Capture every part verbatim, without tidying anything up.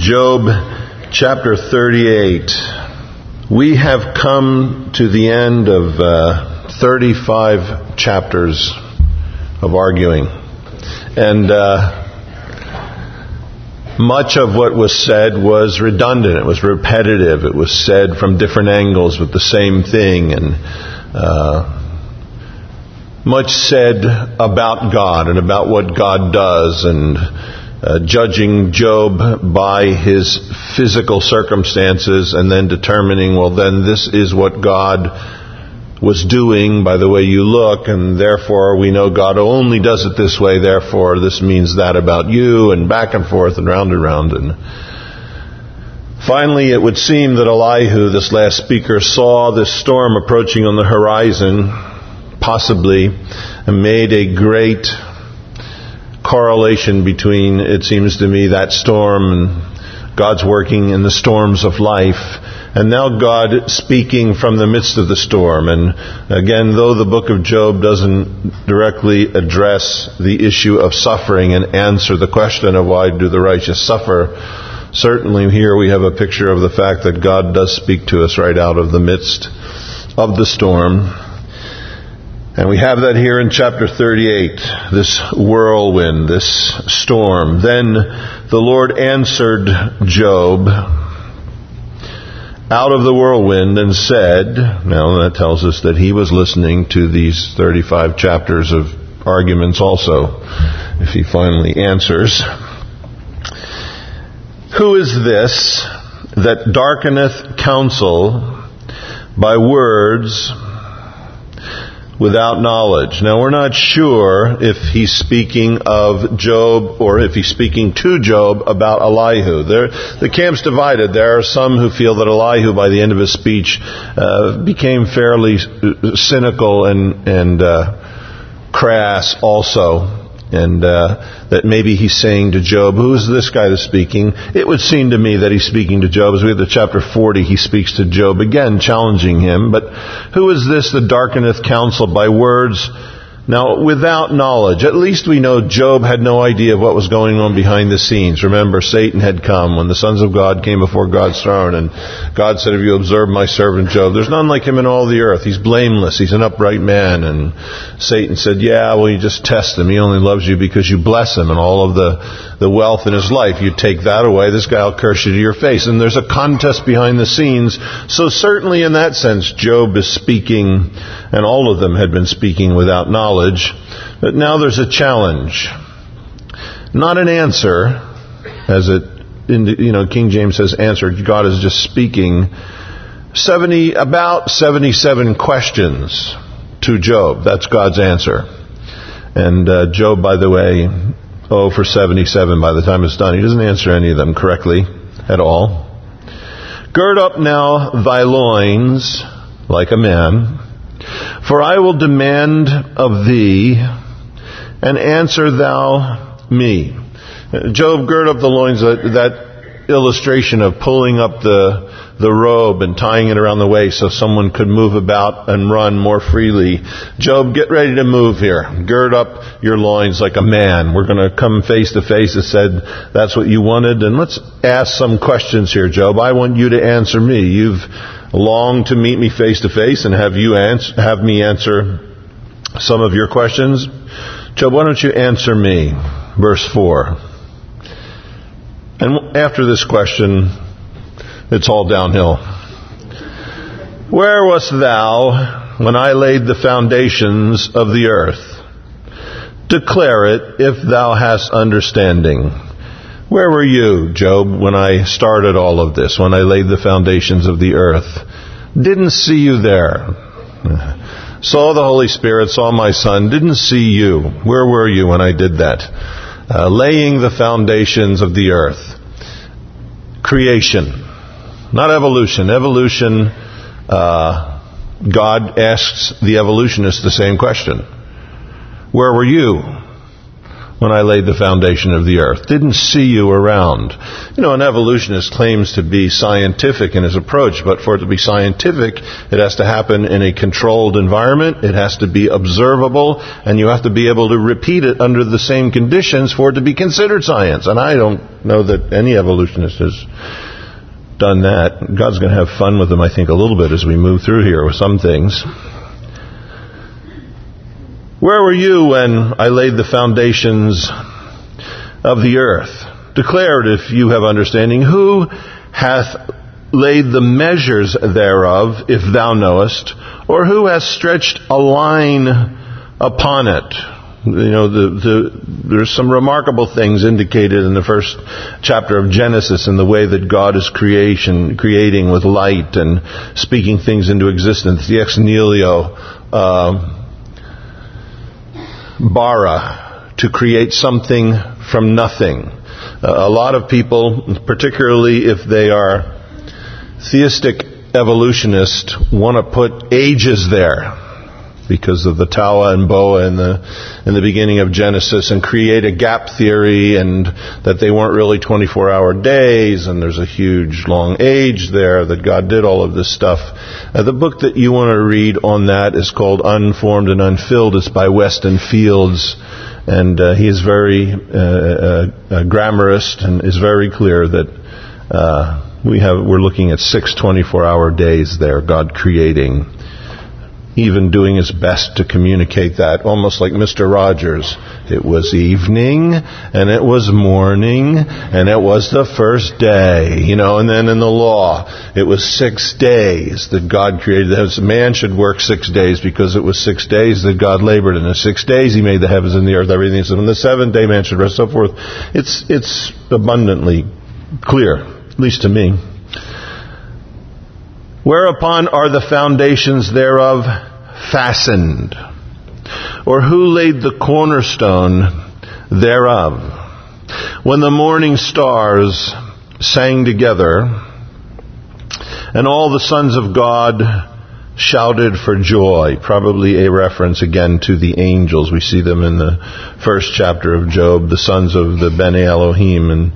Job chapter thirty-eight. We have come to the end of uh, thirty-five chapters of arguing. And uh, much of what was said was redundant. It was repetitive. It was said from different angles with the same thing. And uh, much said about God and about what God does, and Uh, judging Job by his physical circumstances and then determining, well, then this is what God was doing by the way you look, and therefore we know God only does it this way, therefore this means that about you, and back and forth and round and round. And finally it would seem that Elihu, this last speaker, saw this storm approaching on the horizon, possibly, and made a great correlation between, it seems to me, that storm and God's working in the storms of life, and now God speaking from the midst of the storm. And again, though the book of Job doesn't directly address the issue of suffering and answer the question of why do the righteous suffer, certainly here we have a picture of the fact that God does speak to us right out of the midst of the storm. And we have that here in chapter thirty-eight, this whirlwind, this storm. Then the Lord answered Job out of the whirlwind and said, now that tells us that he was listening to these thirty-five chapters of arguments also, if he finally answers. Who is this that darkeneth counsel by words without knowledge? Now, we're not sure if he's speaking of Job or if he's speaking to Job about Elihu. There, the camp's divided. There are some who feel that Elihu, by the end of his speech, uh, became fairly cynical and, and uh, crass also. And uh, that maybe he's saying to Job, who is this guy that's speaking? It would seem to me that he's speaking to Job. As we get to chapter forty, he speaks to Job again, challenging him. But who is this that darkeneth counsel by words? Now, without knowledge. At least we know Job had no idea of what was going on behind the scenes. Remember, Satan had come when the sons of God came before God's throne, and God said, have you observed my servant Job? There's none like him in all the earth. He's blameless. He's an upright man. And Satan said, yeah, well, you just test him. He only loves you because you bless him and all of the, the wealth in his life. You take that away, this guy will curse you to your face. And there's a contest behind the scenes. So certainly in that sense, Job is speaking, and all of them had been speaking without knowledge. But now there's a challenge, not an answer, as it, in the, you know, King James says answer. God is just speaking. Seventy, about seventy-seven questions to Job. That's God's answer. And uh, Job, by the way, oh for seventy-seven by the time it's done. He doesn't answer any of them correctly at all. Gird up now thy loins like a man, for I will demand of thee, and answer thou me. Job, gird up the loins, that, that illustration of pulling up the the robe and tying it around the waist so someone could move about and run more freely. Job, get ready to move here. Gird up your loins like a man. We're going to come face to face. It said that's what you wanted. And let's ask some questions here, Job. I want you to answer me. You've longed to meet me face to face and have you answer, have me answer some of your questions. Job, why don't you answer me? Verse four. And after this question, it's all downhill. Where wast thou when I laid the foundations of the earth? Declare it if thou hast understanding. Where were you, Job, when I started all of this, when I laid the foundations of the earth? Didn't see you there. Saw the Holy Spirit, saw my Son, didn't see you. Where were you when I did that? Uh, laying the foundations of the earth. Creation. Not evolution. Evolution, uh, God asks the evolutionists the same question. Where were you when I laid the foundation of the earth. Didn't see you around. You know, an evolutionist claims to be scientific in his approach, but for it to be scientific, it has to happen in a controlled environment, it has to be observable, and you have to be able to repeat it under the same conditions for it to be considered science. And I don't know that any evolutionist has done that. God's going to have fun with them, I think, a little bit as we move through here with some things. Where were you when I laid the foundations of the earth? Declare it if you have understanding. Who hath laid the measures thereof, if thou knowest? Or who hath stretched a line upon it? You know, the, the, there's some remarkable things indicated in the first chapter of Genesis in the way that God is creation, creating with light and speaking things into existence. The ex nihilo uh, bara, to create something from nothing. Uh, a lot of people, particularly if they are theistic evolutionists, want to put ages there because of the Toa and Boa in the in the beginning of Genesis, and create a gap theory, and that they weren't really twenty-four hour days, and there's a huge long age there, that God did all of this stuff. Uh, the book that you want to read on that is called Unformed and Unfilled. It's by Weston Fields, and uh, he is very uh, uh, a grammarist, and is very clear that uh, we have we're looking at six twenty-four hour days there, God creating, even doing his best to communicate that, almost like Mister Rogers. It was evening, and it was morning, and it was the first day, you know, and then in the law, it was six days that God created the heavens. Man should work six days because it was six days that God labored. In the six days he made the heavens and the earth, everything. So on the seventh day man should rest, so forth. It's, it's abundantly clear, at least to me. Whereupon are the foundations thereof fastened? Or who laid the cornerstone thereof? When the morning stars sang together, and all the sons of God shouted for joy. Probably a reference again to the angels. We see them in the first chapter of Job, the sons of the Bene Elohim. And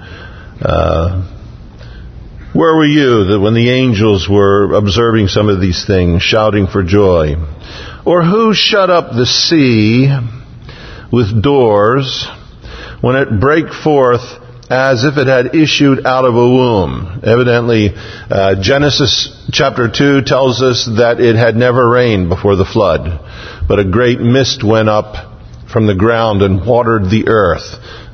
uh, where were you that when the angels were observing some of these things, shouting for joy? Or who shut up the sea with doors when it brake forth as if it had issued out of a womb? Evidently, uh, Genesis chapter two tells us that it had never rained before the flood, but a great mist went up from the ground and watered the earth.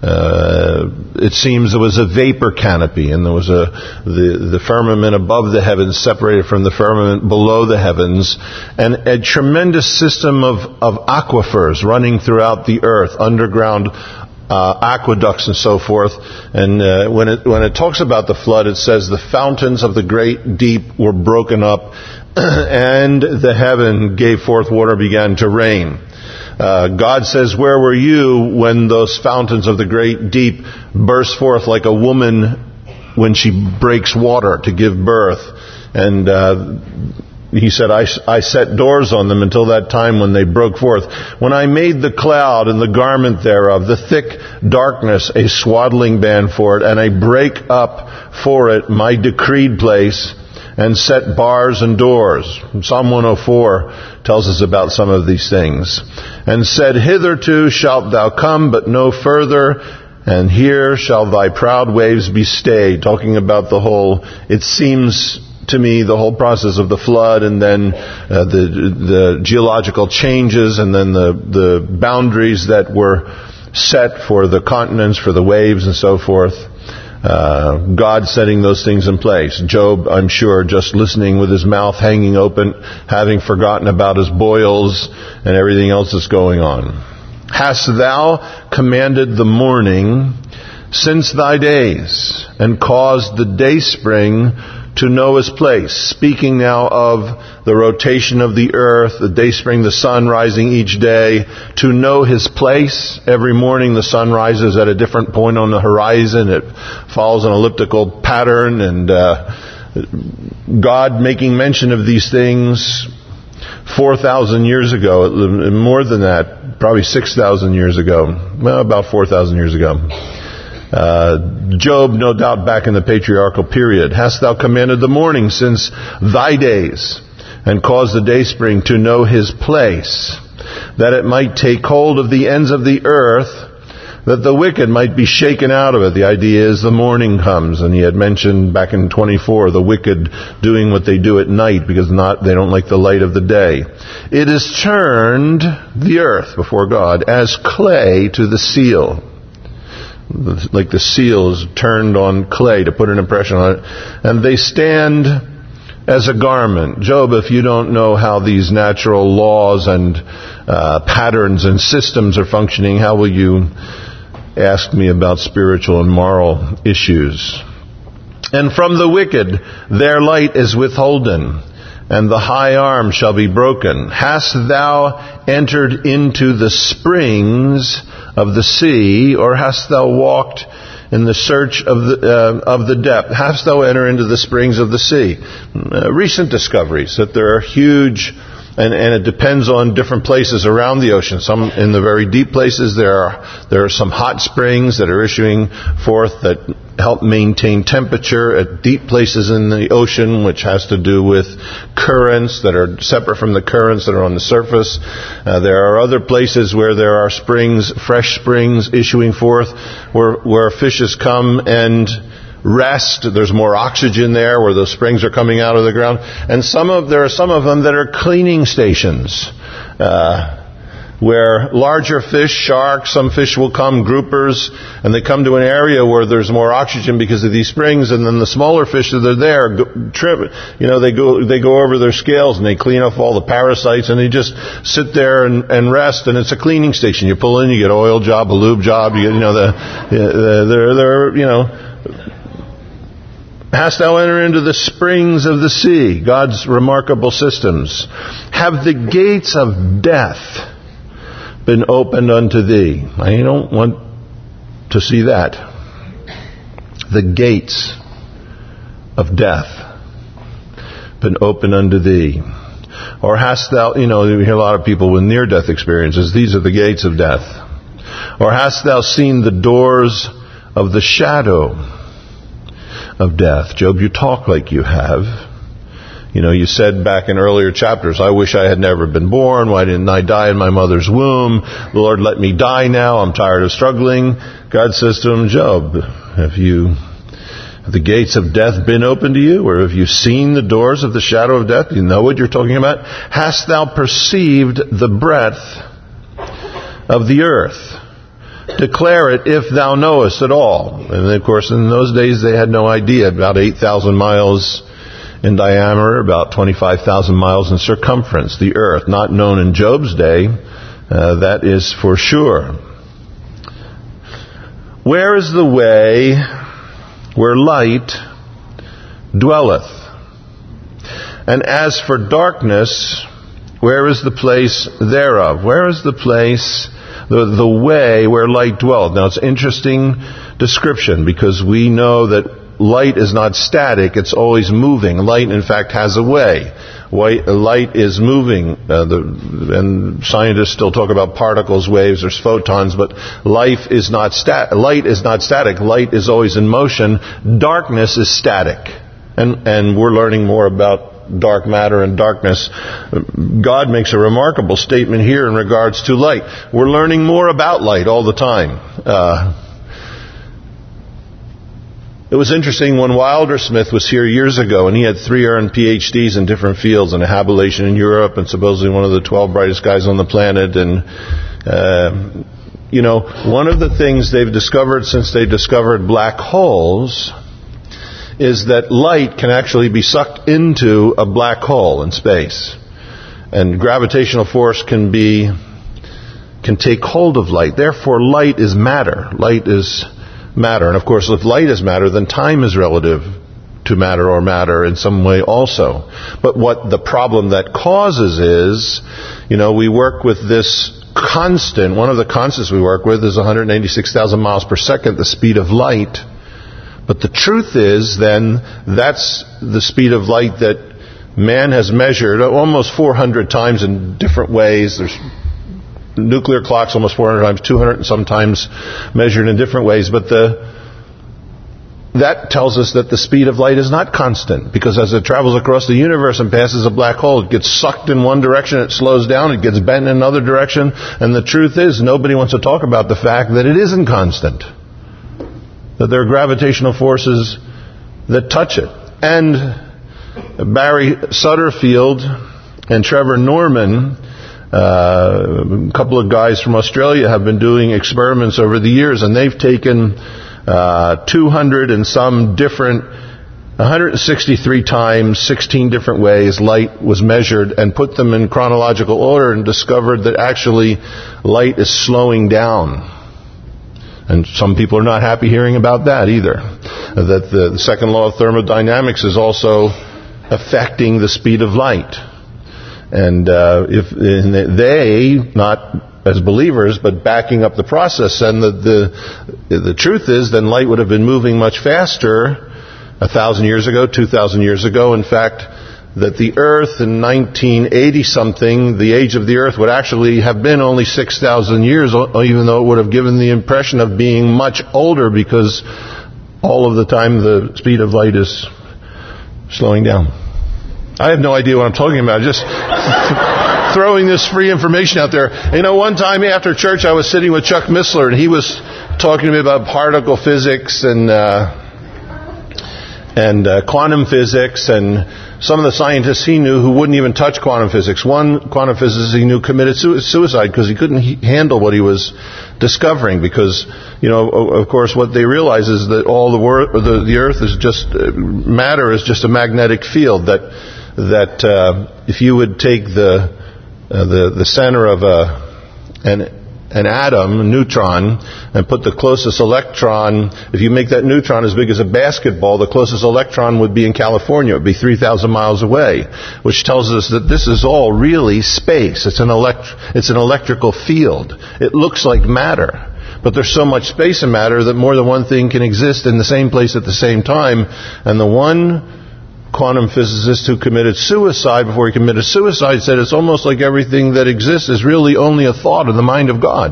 Uh, it seems there was a vapor canopy, and there was a the, the firmament above the heavens separated from the firmament below the heavens, and a tremendous system of, of aquifers running throughout the earth, underground uh, aqueducts and so forth. And uh, when it when it talks about the flood, it says the fountains of the great deep were broken up, and the heaven gave forth water, began to rain. Uh, God says, where were you when those fountains of the great deep burst forth like a woman when she breaks water to give birth? And uh, he said, I, I set doors on them until that time when they broke forth. When I made the cloud and the garment thereof, the thick darkness, a swaddling band for it, and I break up for it my decreed place, and set bars and doors. Psalm one oh four tells us about some of these things. And said, hitherto shalt thou come, but no further, and here shall thy proud waves be stayed. Talking about the whole, it seems to me, the whole process of the flood, and then uh, the the geological changes, and then the, the boundaries that were set for the continents, for the waves and so forth. Uh, God setting those things in place. Job, I'm sure, just listening with his mouth hanging open, having forgotten about his boils and everything else that's going on. Hast thou commanded the morning since thy days, and caused the dayspring to know his place? Speaking now of the rotation of the earth, the dayspring, the sun rising each day, to know his place. Every morning the sun rises at a different point on the horizon. It follows an elliptical pattern, and uh, God making mention of these things four thousand years ago, more than that, probably six thousand years ago, well, about four thousand years ago. Uh, Job, no doubt back in the patriarchal period. Hast thou commanded the morning since thy days, and caused the dayspring to know his place, that it might take hold of the ends of the earth, that the wicked might be shaken out of it. The idea is the morning comes, and he had mentioned back in twenty-four, the wicked doing what they do at night because not they don't like the light of the day. It is turned, the earth before God, as clay to the seal. Like the seal is turned on clay to put an impression on it. And they stand as a garment. Job, if you don't know how these natural laws and uh, patterns and systems are functioning, how will you ask me about spiritual and moral issues? And from the wicked their light is withholden, and the high arm shall be broken. Hast thou entered into the springs of the sea, or hast thou walked in the search of the uh, of the depth? Hast thou entered into the springs of the sea? Uh, recent discoveries that there are huge, and, and it depends on different places around the ocean. Some in the very deep places, there are there are some hot springs that are issuing forth that help maintain temperature at deep places in the ocean, which has to do with currents that are separate from the currents that are on the surface. Uh, there are other places where there are springs, fresh springs issuing forth, where where fishes come and rest. There's more oxygen there where those springs are coming out of the ground. And some of there are some of them that are cleaning stations, uh, where larger fish, sharks, some fish will come, groupers, and they come to an area where there's more oxygen because of these springs, and then the smaller fish that are there, go, trip, you know, they go they go over their scales and they clean off all the parasites, and they just sit there and, and rest, and it's a cleaning station. You pull in, you get an oil job, a lube job, you get, you know, the, the they're, they're, you know, hast thou entered into the springs of the sea, God's remarkable systems. Have the gates of death been opened unto thee? I don't want to see that. The gates of death been opened unto thee. Or hast thou, you know, you hear a lot of people with near-death experiences. These are the gates of death. Or hast thou seen the doors of the shadow of death? Job, you talk like you have. You know, you said back in earlier chapters, I wish I had never been born. Why didn't I die in my mother's womb? Lord, let me die now. I'm tired of struggling. God says to him, Job, have you, have the gates of death been opened to you? Or have you seen the doors of the shadow of death? You know what you're talking about? Hast thou perceived the breadth of the earth? Declare it if thou knowest at all. And of course, in those days they had no idea. About eight thousand miles in diameter, about twenty-five thousand miles in circumference, the earth, not known in Job's day, uh, that is for sure. Where is the way where light dwelleth? And as for darkness, where is the place thereof? Where is the place, the, the way where light dwelleth? Now it's an interesting description, because we know that light is not static, it's always moving. Light, in fact, has a way. White, light is moving, uh, the, and scientists still talk about particles, waves, or photons, but life is not stat- light is not static. Light is always in motion. Darkness is static. And, and we're learning more about dark matter and darkness. God makes a remarkable statement here in regards to light. We're learning more about light all the time. Uh, It was interesting when Wildersmith was here years ago, and he had three earned P H Ds in different fields, and a habulation in Europe, and supposedly one of the twelve brightest guys on the planet. And, uh, you know, one of the things they've discovered since they discovered black holes is that light can actually be sucked into a black hole in space. And gravitational force can be, can take hold of light. Therefore, light is matter. Light is matter. And of course, if light is matter, then time is relative to matter or matter in some way also. But what the problem that causes is, you know, we work with this constant. One of the constants we work with is one hundred eighty-six thousand miles per second, the speed of light. But the truth is, then, that's the speed of light that man has measured almost four hundred times in different ways. There's nuclear clocks almost four hundred times, two hundred and sometimes measured in different ways. But the that tells us that the speed of light is not constant, because as it travels across the universe and passes a black hole, it gets sucked in one direction, it slows down, it gets bent in another direction. And the truth is, nobody wants to talk about the fact that it isn't constant, that there are gravitational forces that touch it. And Barry Sutterfield and Trevor Norman, uh, a couple of guys from Australia, have been doing experiments over the years, and they've taken uh, two hundred and some different, one hundred sixty-three times, sixteen different ways light was measured, and put them in chronological order, and discovered that actually light is slowing down. And some people are not happy hearing about that either. That the, the second law of thermodynamics is also affecting the speed of light. And uh, if and they, not as believers, but backing up the process, and the, the the truth is, then light would have been moving much faster a thousand years ago, two thousand years ago. In fact, that the Earth in nineteen eighty something, the age of the Earth would actually have been only six thousand years, even though it would have given the impression of being much older, because all of the time the speed of light is slowing down. I have no idea what I'm talking about. Just throwing this free information out there. You know, one time after church, I was sitting with Chuck Missler, and he was talking to me about particle physics and uh, and uh, quantum physics, and some of the scientists he knew who wouldn't even touch quantum physics. One quantum physicist he knew committed suicide because he couldn't he- handle what he was discovering. Because, you know, of course, what they realize is that all the, wor- the, the Earth is just uh, matter is just a magnetic field. That that uh, if you would take the uh, the the center of a an an atom, a neutron, and put the closest electron, if you make that neutron as big as a basketball, the closest electron would be in California. It would be three thousand miles away, which tells us that this is all really space. It's an elect- it's an electrical field. It looks like matter, but there's so much space and matter that more than one thing can exist in the same place at the same time. And the one quantum physicist who committed suicide before he committed suicide said it's almost like everything that exists is really only a thought in the mind of God.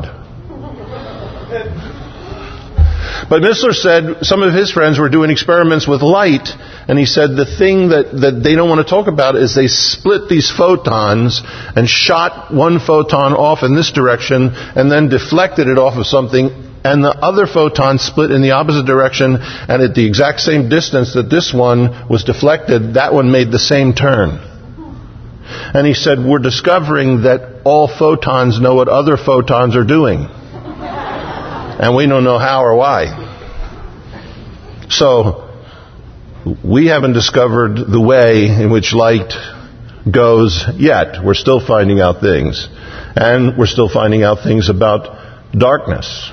But Missler said some of his friends were doing experiments with light, and he said the thing that, that they don't want to talk about is they split these photons and shot one photon off in this direction and then deflected it off of something, and the other photon split in the opposite direction, and at the exact same distance that this one was deflected, that one made the same turn. And he said, we're discovering that all photons know what other photons are doing. And we don't know how or why. So, we haven't discovered the way in which light goes yet. We're still finding out things. And we're still finding out things about darkness.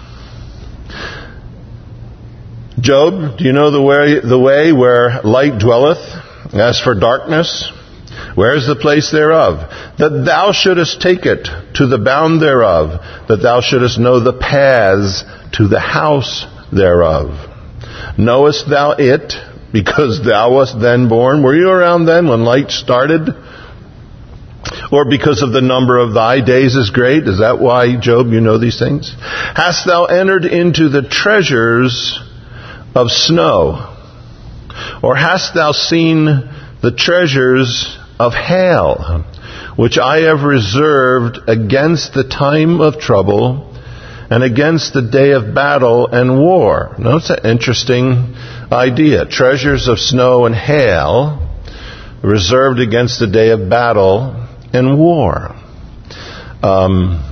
Job, do you know the way, the way where light dwelleth? As for darkness, where is the place thereof? That thou shouldest take it to the bound thereof, that thou shouldest know the paths to the house thereof. Knowest thou it, because thou wast then born? Were you around then when light started? Or because of the number of thy days is great? Is that why, Job, you know these things? Hast thou entered into the treasures of snow? Or hast thou seen the treasures of hail, which I have reserved against the time of trouble and against the day of battle and war? Now, it's an interesting idea. Treasures of snow and hail reserved against the day of battle and war. Um,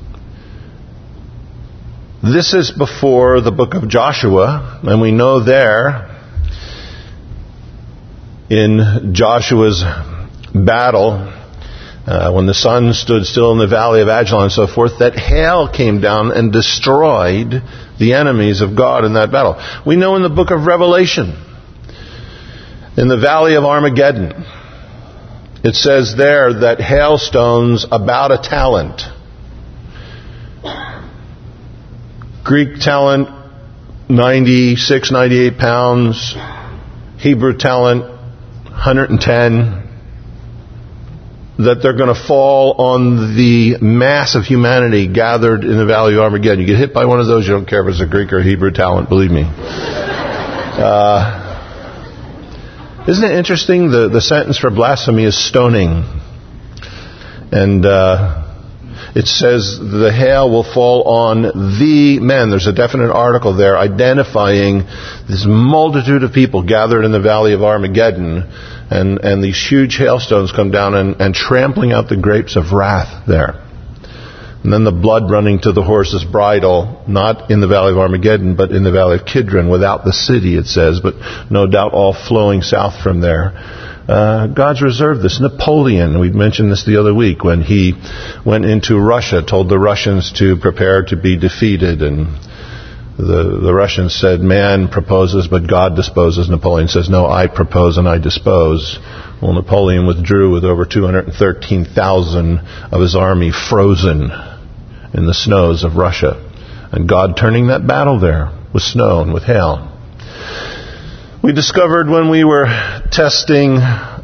this is before the book of Joshua, and we know there in Joshua's battle, uh, when the sun stood still in the valley of Ajalon and so forth, that hail came down and destroyed the enemies of God in that battle. We know in the book of Revelation, in the valley of Armageddon, it says there that hailstones about a talent, Greek talent ninety-six, ninety-eight pounds, Hebrew talent one hundred ten, that they're going to fall on the mass of humanity gathered in the Valley of Armageddon. You get hit by one of those, you don't care if it's a Greek or Hebrew talent, believe me. Uh, isn't it interesting? The, the sentence for blasphemy is stoning. And uh, it says the hail will fall on the men. There's a definite article there identifying this multitude of people gathered in the Valley of Armageddon. And, and these huge hailstones come down and, and trampling out the grapes of wrath there. And then the blood running to the horse's bridle, not in the Valley of Armageddon, but in the Valley of Kidron, without the city, it says, but no doubt all flowing south from there. Uh, God's reserved this. Napoleon, we mentioned this the other week, when he went into Russia, told the Russians to prepare to be defeated, and The, the Russians said, man proposes, but God disposes. Napoleon says, no, I propose and I dispose. Well, Napoleon withdrew with over two hundred thirteen thousand of his army frozen in the snows of Russia. And God turning that battle there with snow and with hail. We discovered when we were testing,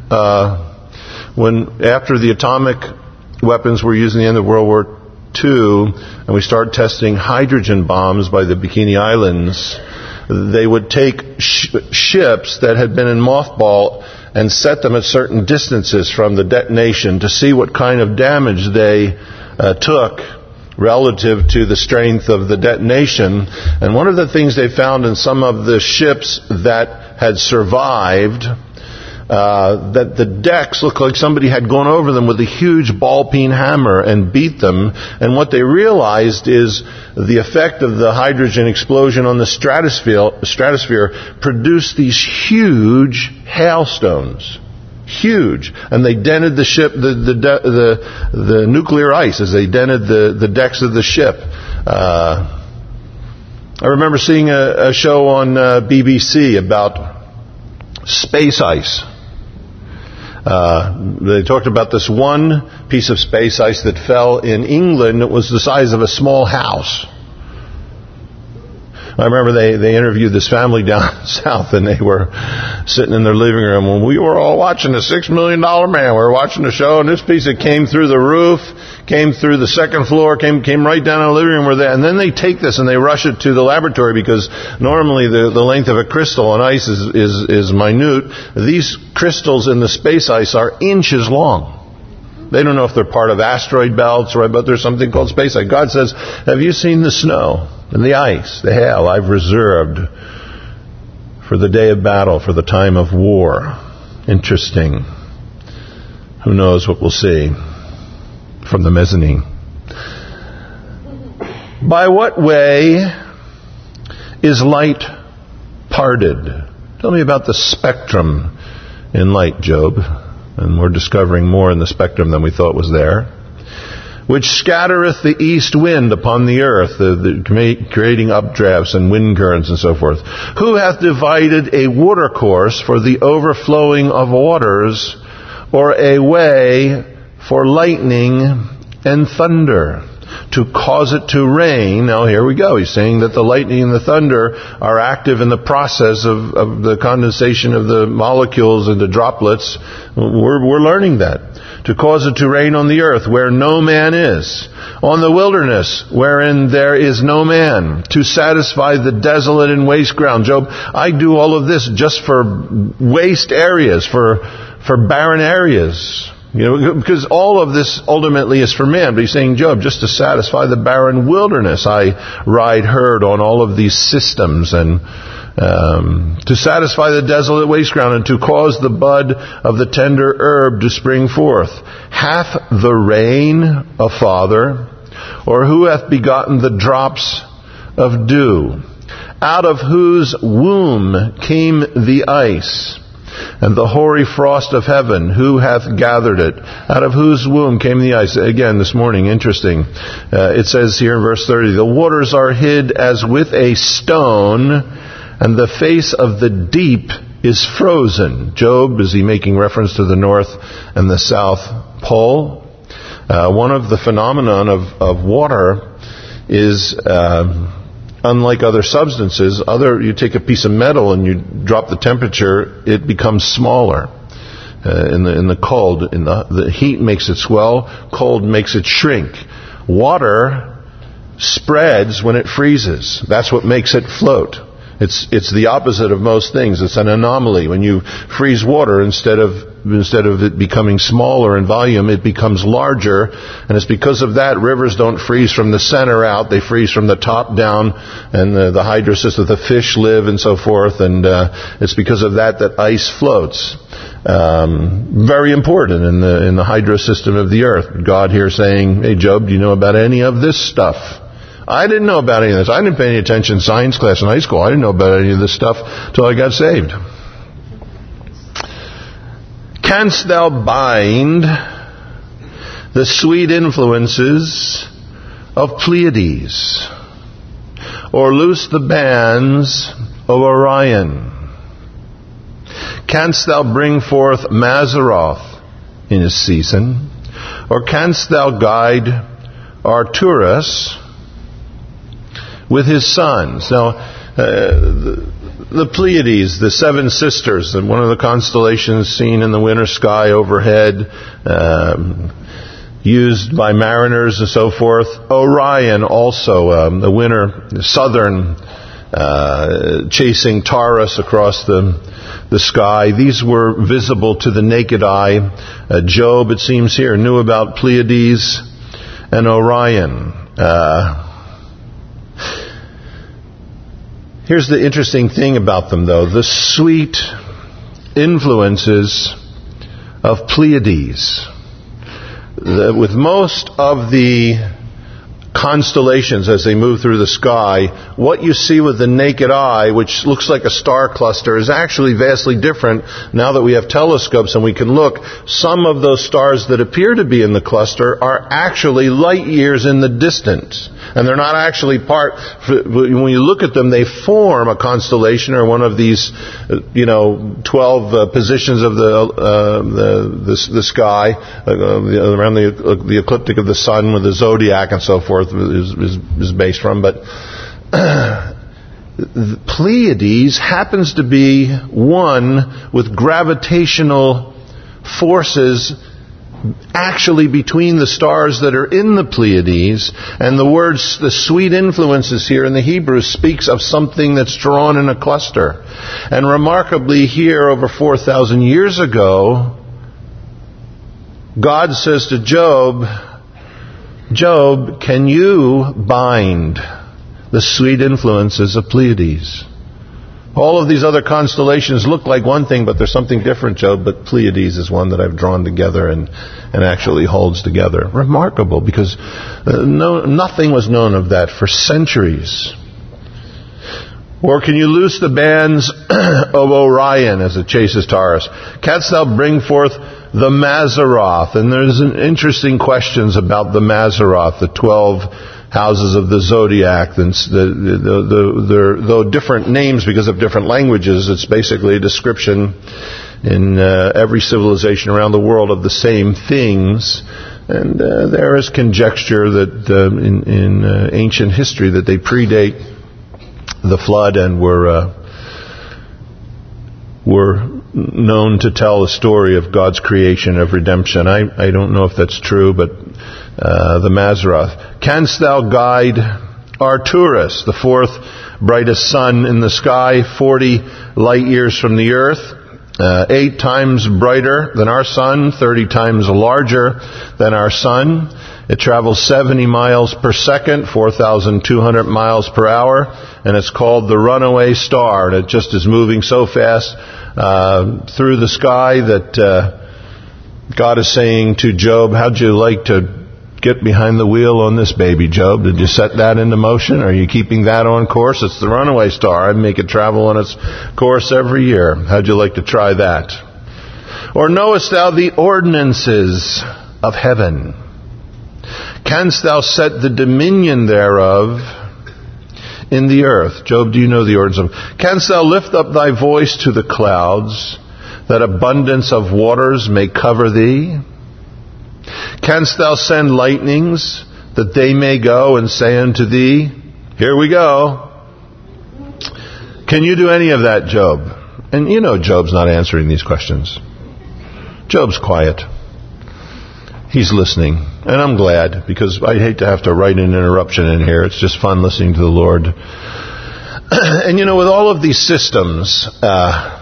uh, when after the atomic weapons were used in the end of World War Two, and we started testing hydrogen bombs by the Bikini Islands, they would take sh- ships that had been in mothball and set them at certain distances from the detonation to see what kind of damage they uh, took relative to the strength of the detonation. And one of the things they found in some of the ships that had survived, Uh, that the decks looked like somebody had gone over them with a huge ball-peen hammer and beat them. And what they realized is the effect of the hydrogen explosion on the stratosphere, stratosphere produced these huge hailstones. Huge. And they dented the ship, the the the, the nuclear ice as they dented the, the decks of the ship. Uh, I remember seeing a, a show on uh, B B C about space ice. Uh, they talked about this one piece of space ice that fell in England. It was the size of a small house. I remember they, they interviewed this family down south, and they were sitting in their living room when we were all watching the Six Million Dollar Man. We were watching the show, and this piece that came through the roof, came through the second floor, came came right down in the living room where they, and then they take this and they rush it to the laboratory, because normally the, the length of a crystal on ice is, is, is minute. These crystals in the space ice are inches long. They don't know if they're part of asteroid belts, right? But there's something called space ice. God says, have you seen the snow and the ice, the hail I've reserved for the day of battle, for the time of war? Interesting. Who knows what we'll see from the mezzanine. By what way is light parted? Tell me about the spectrum in light, Job. And we're discovering more in the spectrum than we thought was there. Which scattereth the east wind upon the earth, the, the, creating updrafts and wind currents and so forth. Who hath divided a watercourse for the overflowing of waters, or a way for lightning and thunder, to cause it to rain? Now here we go. He's saying that the lightning and the thunder are active in the process of, of the condensation of the molecules into droplets. We're, we're learning that. To cause it to rain on the earth where no man is, on the wilderness wherein there is no man, to satisfy the desolate and waste ground. Job, I do all of this just for waste areas, for for barren areas. You know, because all of this ultimately is for man. But he's saying, Job, just to satisfy the barren wilderness, I ride herd on all of these systems, and um, to satisfy the desolate waste ground, and to cause the bud of the tender herb to spring forth. Hath the rain a father, or who hath begotten the drops of dew? Out of whose womb came the ice, and the hoary frost of heaven? Who hath gathered it? Out of whose womb came the ice? Again, this morning, interesting. Uh, it says here in verse thirty, the waters are hid as with a stone, and the face of the deep is frozen. Job, is he making reference to the North and the South Pole? Uh, one of the phenomenon of, of water is, uh, unlike other substances, other you take a piece of metal and you drop the temperature, it becomes smaller. Uh, in the in the cold, in the the heat makes it swell, cold makes it shrink. Water spreads when it freezes. That's what makes it float. It's it's the opposite of most things. It's an anomaly. When you freeze water, instead of instead of it becoming smaller in volume, it becomes larger, and it's because of that rivers don't freeze from the center out. They freeze from the top down, and the, the hydrosystem, the fish live, and so forth. And uh, it's because of that that ice floats. Um, very important in the in the hydro system of the earth. God here saying, "Hey, Job, do you know about any of this stuff?" I didn't know about any of this. I didn't pay any attention in science class in high school. I didn't know about any of this stuff till I got saved. Canst thou bind the sweet influences of Pleiades, or loose the bands of Orion? Canst thou bring forth Mazzaroth in his season, or canst thou guide Arcturus with his sons? Now, uh, the, the Pleiades, the seven sisters, and one of the constellations seen in the winter sky overhead, um, used by mariners and so forth. Orion also, um, the winter, the southern, uh, chasing Taurus across the the sky. These were visible to the naked eye. Uh, Job, it seems here, knew about Pleiades and Orion. Uh, here's the interesting thing about them, though. The sweet influences of Pleiades. The, with most of the constellations as they move through the sky, what you see with the naked eye, which looks like a star cluster, is actually vastly different now that we have telescopes and we can look. Some of those stars that appear to be in the cluster are actually light years in the distance. And they're not actually part, when you look at them, they form a constellation or one of these, you know, twelve uh, positions of the, uh, the, the, the sky, uh, around the, uh, the ecliptic of the sun with the zodiac and so forth is, is, is based from. But the Pleiades happens to be one with gravitational forces actually between the stars that are in the Pleiades, and the words, the sweet influences here in the Hebrew speaks of something that's drawn in a cluster. And remarkably here, over four thousand years ago, God says to Job, Job, can you bind the sweet influences of Pleiades? All of these other constellations look like one thing, but there's something different, Job. But Pleiades is one that I've drawn together and, and actually holds together. Remarkable, because uh, no, nothing was known of that for centuries. Or can you loose the bands of Orion as it chases Taurus? Canst thou bring forth the Mazzaroth? And there's an interesting questions about the Mazzaroth, the twelve houses of the zodiac. The, the, the, the, though different names because of different languages, it's basically a description in uh, every civilization around the world of the same things. And uh, there is conjecture that uh, in, in uh, ancient history that they predate the flood and were uh, were known to tell a story of God's creation, of redemption. I, I don't know if that's true, but uh, the Mazzaroth. Canst thou guide Arcturus, the fourth brightest sun in the sky, forty light years from the earth, uh, eight times brighter than our sun, thirty times larger than our sun. It travels seventy miles per second, four thousand two hundred miles per hour, and it's called the runaway star. And it just is moving so fast uh, through the sky that uh, God is saying to Job, how'd you like to get behind the wheel on this baby, Job? Did you set that into motion? Are you keeping that on course? It's the runaway star. I make it travel on its course every year. How'd you like to try that? Or knowest thou the ordinances of heaven? Canst thou set the dominion thereof in the earth? Job, do you know the ordinance of? Canst thou lift up thy voice to the clouds, that abundance of waters may cover thee? Canst thou send lightnings, that they may go and say unto thee, here we go? Can you do any of that, Job? And you know Job's not answering these questions. Job's quiet. He's listening. And I'm glad, because I hate to have to write an interruption in here. It's just fun listening to the Lord. And you know, with all of these systems, uh,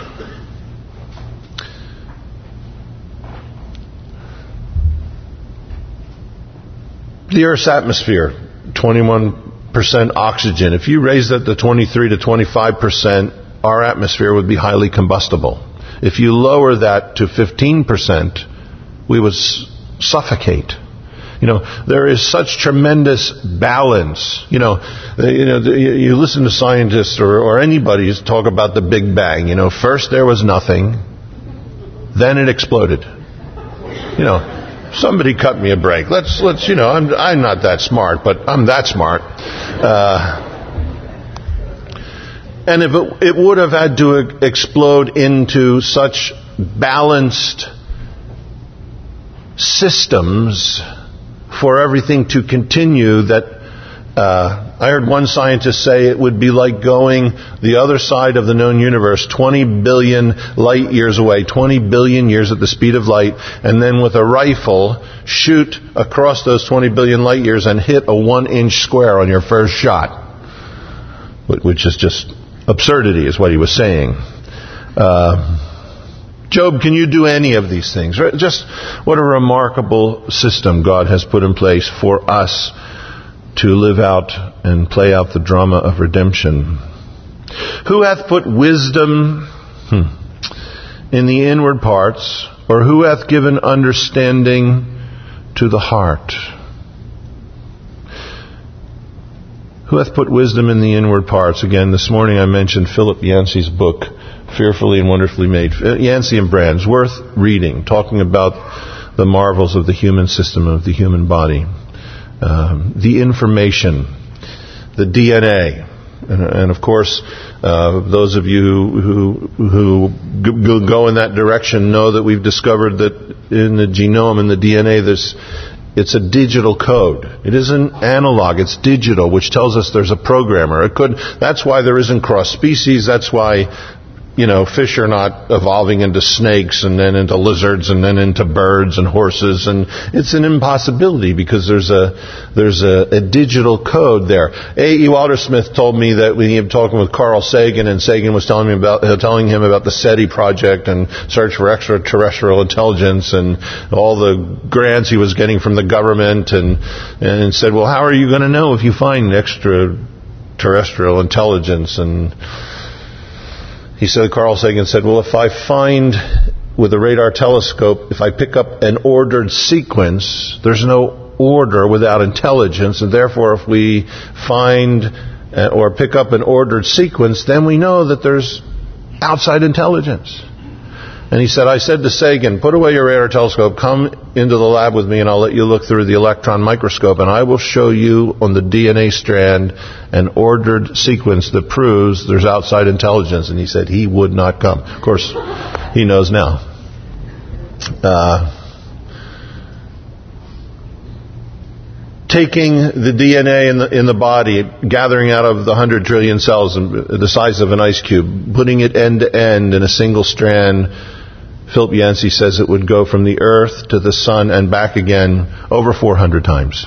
the Earth's atmosphere, twenty-one percent oxygen. If you raise that to twenty-three to twenty-five percent, our atmosphere would be highly combustible. If you lower that to fifteen percent, we would s- suffocate. You know, there is such tremendous balance. You know, you know, you listen to scientists or, or anybody talk about the Big Bang. You know, first there was nothing, then it exploded. You know, somebody cut me a break. Let's, let's, you know, I'm, I'm not that smart, but I'm that smart. Uh, and if it, it would have had to explode into such balanced systems for everything to continue that uh, I heard one scientist say it would be like going the other side of the known universe, twenty billion light years away, twenty billion years at the speed of light, and then with a rifle shoot across those twenty billion light years and hit a one inch square on your first shot. Which is just absurdity, is what he was saying. Uh, Job, can you do any of these things? Just what a remarkable system God has put in place for us to live out and play out the drama of redemption. Who hath put wisdom hmm, in the inward parts, or who hath given understanding to the heart? Who hath put wisdom in the inward parts? Again, this morning I mentioned Philip Yancey's book, Fearfully and Wonderfully Made. Yancey and Brands, worth reading, talking about the marvels of the human system, of the human body. Um, the information, the D N A. And, and of course, uh, those of you who, who who go in that direction know that we've discovered that in the genome, in the D N A, there's it's a digital code. It isn't analog, it's digital, which tells us there's a programmer. It could, that's why there isn't cross species, that's why, you know, fish are not evolving into snakes and then into lizards and then into birds and horses, and it's an impossibility because there's a there's a, a digital code there. A E Waltersmith told me that when he was talking with Carl Sagan, and Sagan was telling me about uh, telling him about the SETI project and search for extraterrestrial intelligence and all the grants he was getting from the government, and and said, well, how are you going to know if you find extraterrestrial intelligence? And he said, Carl Sagan said, well, if I find with a radar telescope, if I pick up an ordered sequence, there's no order without intelligence, and therefore if we find uh, or pick up an ordered sequence, then we know that there's outside intelligence. And he said, I said to Sagan, put away your radar telescope, come into the lab with me, and I'll let you look through the electron microscope, and I will show you on the D N A strand an ordered sequence that proves there's outside intelligence. And he said he would not come. Of course, he knows now. Uh, taking the D N A in the in the body, gathering out of the one hundred trillion cells the size of an ice cube, putting it end to end in a single strand, Philip Yancey says it would go from the earth to the sun and back again over four hundred times.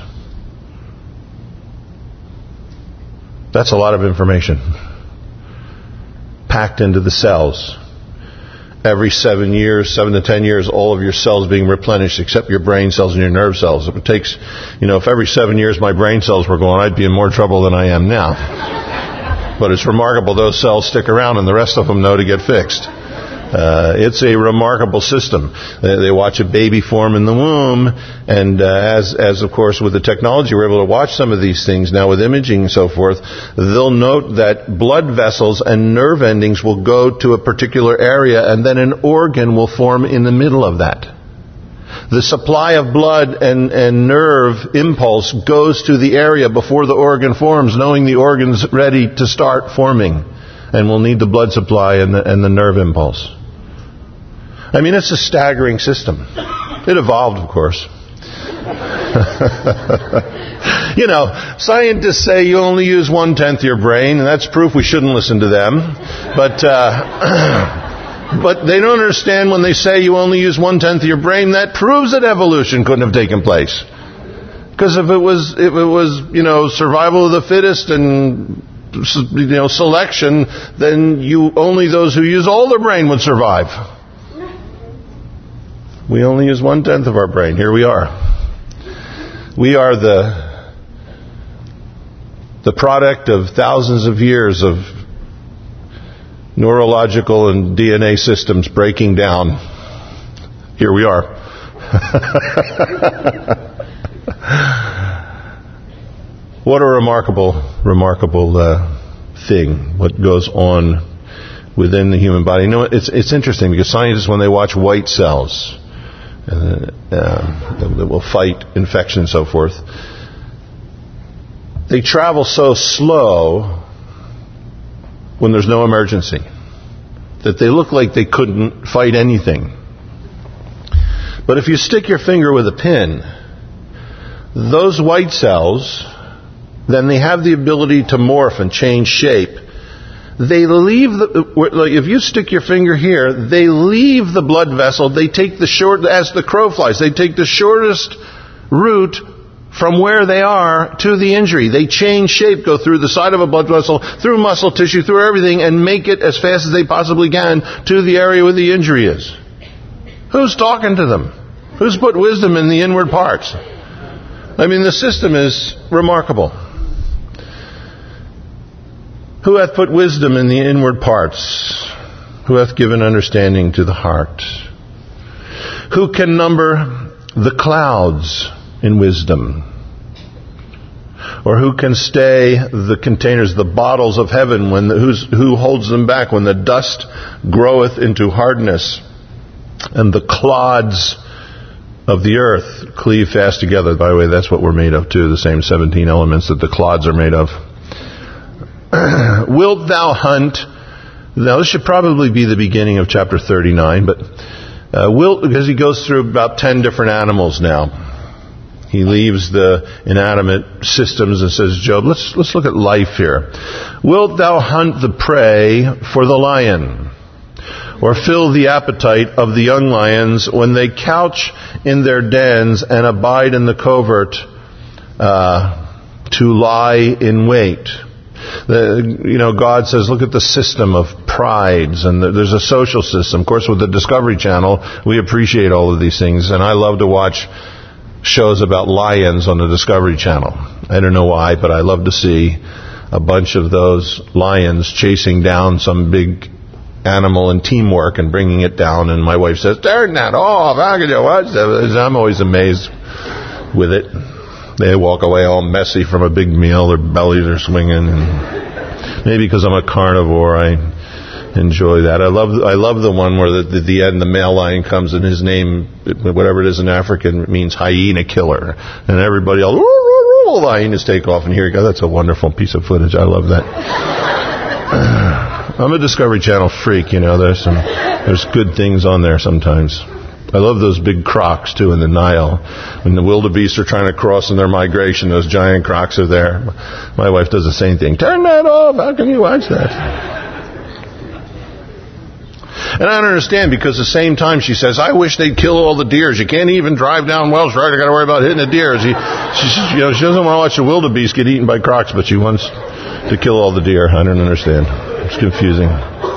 That's a lot of information packed into the cells. Every seven years, seven to ten years, all of your cells being replenished except your brain cells and your nerve cells. If it takes, you know, if every seven years my brain cells were gone, I'd be in more trouble than I am now. But it's remarkable those cells stick around and the rest of them know to get fixed. Uh, it's a remarkable system. They, they watch a baby form in the womb, and uh, as, as of course with the technology we're able to watch some of these things now with imaging and so forth, they'll note that blood vessels and nerve endings will go to a particular area, and then an organ will form in the middle of that. The supply of blood and, and nerve impulse goes to the area before the organ forms, knowing the organ's ready to start forming, and will need the blood supply and the, and the nerve impulse. I mean, it's a staggering system. It evolved, of course. You know, scientists say you only use one-tenth your brain, and that's proof we shouldn't listen to them. But, uh, But they don't understand when they say you only use one-tenth of your brain. That proves that evolution couldn't have taken place. Because if it was, if it was, you know, survival of the fittest and, you know, selection, then you only those who use all their brain would survive. We only use one-tenth of our brain. Here we are. We are the the product of thousands of years of neurological and D N A systems breaking down. Here we are. What a remarkable, remarkable uh, thing, what goes on within the human body. You know, it's it's interesting because scientists, when they watch white cells uh, uh, that will fight infection and so forth, they travel so slow when there's no emergency that they look like they couldn't fight anything. But if you stick your finger with a pin, those white cells, then they have the ability to morph and change shape. They leave the, like if you stick your finger here, they leave the blood vessel. They take the short, as the crow flies, they take the shortest route from where they are to the injury. They change shape, go through the side of a blood vessel, through muscle tissue, through everything, and make it as fast as they possibly can to the area where the injury is. Who's talking to them? Who's put wisdom in the inward parts? I mean, the system is remarkable. Who hath put wisdom in the inward parts? Who hath given understanding to the heart? Who can number the clouds in wisdom? Or who can stay the containers, the bottles of heaven, when the, who's, who holds them back when the dust groweth into hardness and the clods of the earth cleave fast together? By the way, that's what we're made of too, the same seventeen elements that the clods are made of. Wilt thou hunt? Now this should probably be the beginning of chapter thirty-nine, but uh, wilt, because he goes through about ten different animals now. He leaves the inanimate systems and says, Job, let's let's look at life here. Wilt thou hunt the prey for the lion, or fill the appetite of the young lions when they couch in their dens and abide in the covert uh, to lie in wait? The, you know, God says, look at the system of prides, and the, there's a social system. Of course, with the Discovery Channel, we appreciate all of these things, and I love to watch shows about lions on the Discovery Channel. I don't know why, but I love to see a bunch of those lions chasing down some big animal in teamwork and bringing it down, and my wife says, turn that off, how can you watch that? I'm always amazed with it. They walk away all messy from a big meal, their bellies are swinging, and maybe because I'm a carnivore, I enjoy that. I love I love the one where at the, the end the male lion comes and his name, whatever it is in African, means hyena killer, and everybody else, the hyenas take off, and here you go. That's a wonderful piece of footage. I love that. I'm a Discovery Channel freak, you know. There's some there's good things on there sometimes. I love those big crocs, too, in the Nile. When the wildebeest are trying to cross in their migration, those giant crocs are there. My wife does the same thing. Turn that off. How can you watch that? And I don't understand, because at the same time she says, I wish they'd kill all the deers. You can't even drive down Welsh Road. I got to worry about hitting the deer. She, she, you know, she doesn't want to watch the wildebeest get eaten by crocs, but she wants to kill all the deer. I don't understand. It's confusing.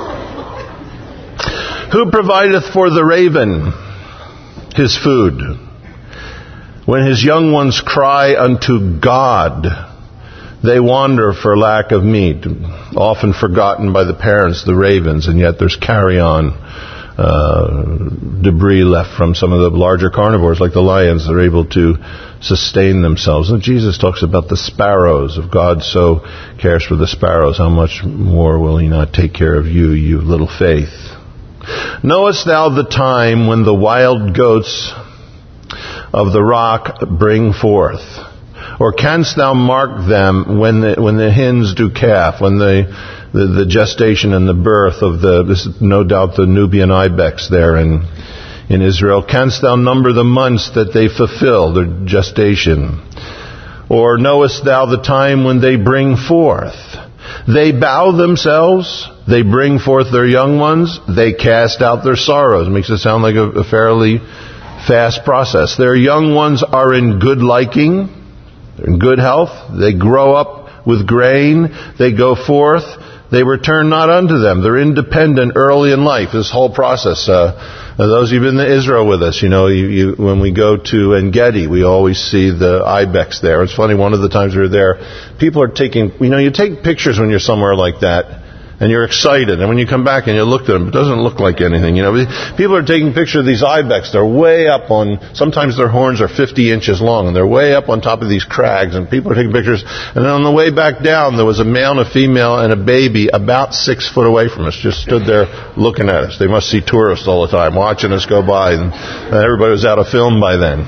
Who provideth for the raven his food, when his young ones cry unto God? They wander for lack of meat, often forgotten by the parents, the ravens, and yet there's carrion, uh, debris left from some of the larger carnivores, like the lions. They're able to sustain themselves. And Jesus talks about the sparrows. If God so cares for the sparrows, how much more will he not take care of you, you little faith? Knowest thou the time when the wild goats of the rock bring forth? Or canst thou mark them when the, when the hens do calf, when the, the, the gestation and the birth of the, this is no doubt the Nubian ibex there in, in Israel? Canst thou number the months that they fulfill their gestation? Or knowest thou the time when they bring forth? They bow themselves, They bring forth their young ones. They cast out their sorrows. It makes it sound like a, a fairly fast process. Their young ones are in good liking. They're in good health. They grow up with grain. They go forth. They return not unto them. They're independent early in life. This whole process. Uh, those who've been to Israel with us, you know, you, you, when we go to En-Gedi, we always see the ibex there. It's funny, one of the times we were there, people are taking, you know, you take pictures when you're somewhere like that, and you're excited. And when you come back and you look at them, it doesn't look like anything. You know, people are taking pictures of these ibex. They're way up on, sometimes their horns are fifty inches long, and they're way up on top of these crags, and people are taking pictures. And then on the way back down, there was a male and a female and a baby about six foot away from us, just stood there looking at us. They must see tourists all the time, watching us go by, and everybody was out of film by then.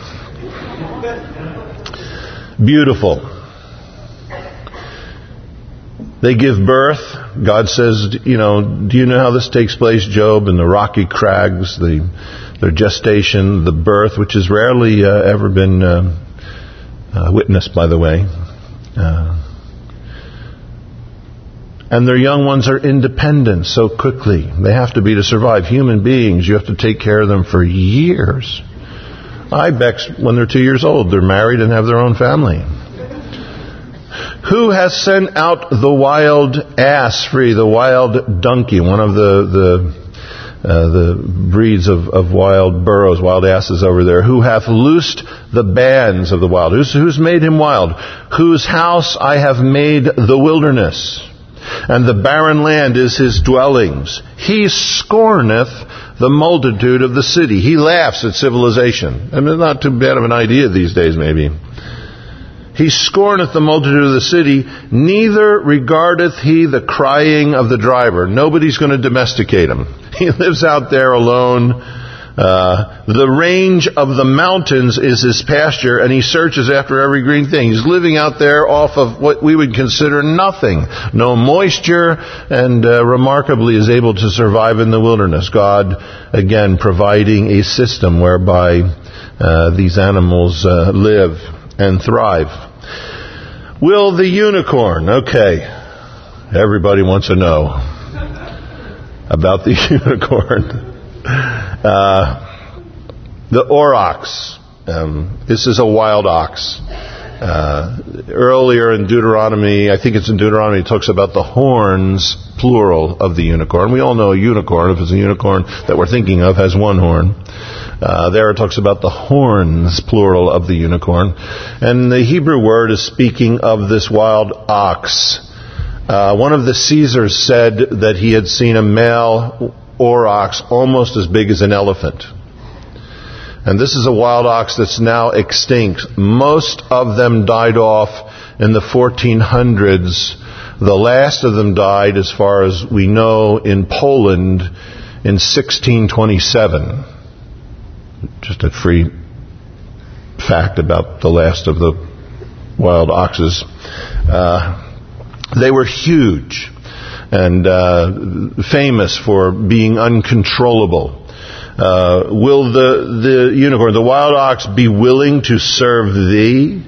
Beautiful. They give birth. God says, you know, do you know how this takes place, Job? In the rocky crags, the their gestation, the birth, which has rarely uh, ever been uh, uh, witnessed, by the way. Uh, and their young ones are independent so quickly. They have to be to survive. Human beings, you have to take care of them for years. Ibex, when they're two years old, they're married and have their own family. Who has sent out the wild ass free, the wild donkey, one of the the, uh, the breeds of, of wild burros, wild asses over there? Who hath loosed the bands of the wild? Who's, who's made him wild? Whose house I have made the wilderness, and the barren land is his dwellings. He scorneth the multitude of the city. He laughs at civilization. I mean, not too bad of an idea these days, maybe. He scorneth the multitude of the city, neither regardeth he the crying of the driver. Nobody's going to domesticate him. He lives out there alone. Uh, the range of the mountains is his pasture, and he searches after every green thing. He's living out there off of what we would consider nothing. No moisture, and uh, remarkably is able to survive in the wilderness. God, again, providing a system whereby uh, these animals uh, live and thrive. Will the unicorn, okay, everybody wants to know about the unicorn. Uh, the aurochs, um, this is a wild ox. Uh, earlier in Deuteronomy, I think it's in Deuteronomy, it talks about the horns, plural, of the unicorn. We all know a unicorn, if it's a unicorn that we're thinking of, has one horn. Uh, there it talks about the horns, plural, of the unicorn. And the Hebrew word is speaking of this wild ox. Uh, one of the Caesars said that he had seen a male aurochs almost as big as an elephant. And this is a wild ox that's now extinct. Most of them died off in the fourteen hundreds. The last of them died, as far as we know, in Poland in sixteen twenty-seven. Just a free fact about the last of the wild oxes. Uh, they were huge and uh, famous for being uncontrollable. Uh, will the, the unicorn, the wild ox, be willing to serve thee,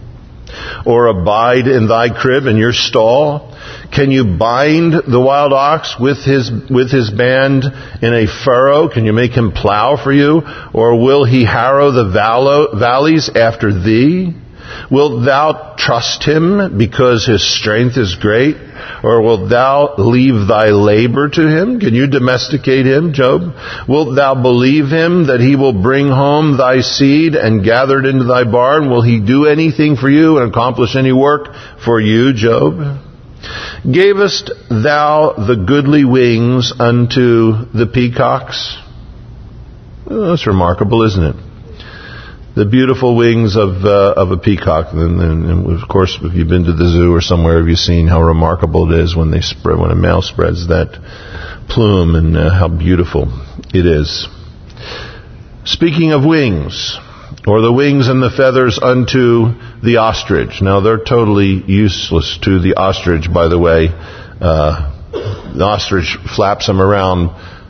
or abide in thy crib, in your stall? Can you bind the wild ox with his with his band in a furrow? Can you make him plow for you? Or will he harrow the vallow, valleys after thee? Wilt thou trust him because his strength is great? Or wilt thou leave thy labor to him? Can you domesticate him, Job? Wilt thou believe him that he will bring home thy seed and gather it into thy barn? Will he do anything for you and accomplish any work for you, Job? Gavest thou the goodly wings unto the peacocks? Well, that's remarkable, isn't it? The beautiful wings of uh, of a peacock. And, and, and of course, if you've been to the zoo or somewhere, have you seen how remarkable it is when they spread, when a male spreads that plume, and uh, how beautiful it is. Speaking of wings, or the wings and the feathers unto the ostrich. Now, they're totally useless to the ostrich, by the way. Uh, the ostrich flaps them around,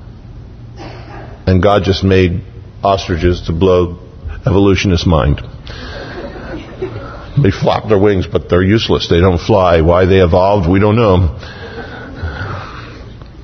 and God just made ostriches to blow evolutionist mind. They flap their wings, but they're useless. They don't fly. Why they evolved, we don't know.